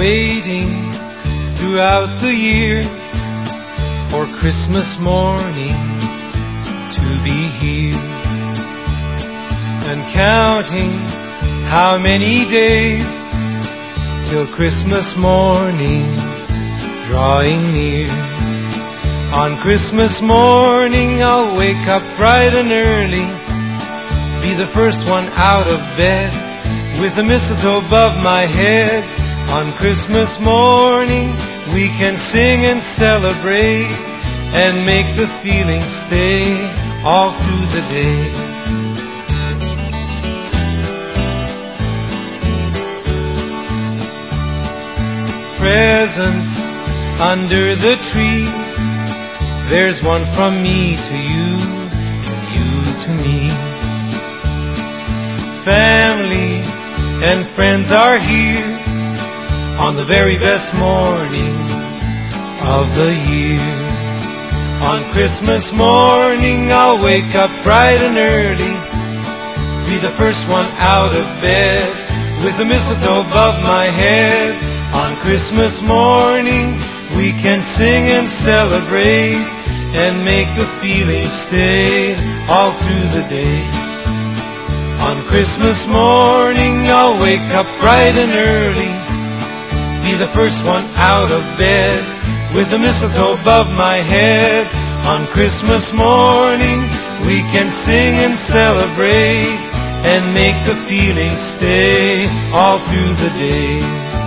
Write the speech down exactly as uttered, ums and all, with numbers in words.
waiting throughout the year for Christmas morning to be here, and counting how many days till Christmas morning drawing near. On Christmas morning I'll wake up bright and early, be the first one out of bed with the mistletoe above my head. On Christmas morning we can sing and celebrate and make the feeling stay all through the day. Presents under the tree, there's one from me to you, and you to me. Family and friends are here on the very best morning of the year. On Christmas morning I'll wake up bright and early, be the first one out of bed with the mistletoe above my head. On Christmas morning we can sing and celebrate and make the feeling stay all through the day. On Christmas morning I'll wake up bright and early, be the first one out of bed with the mistletoe above my head. On Christmas morning we can sing and celebrate and make the feeling stay all through the day.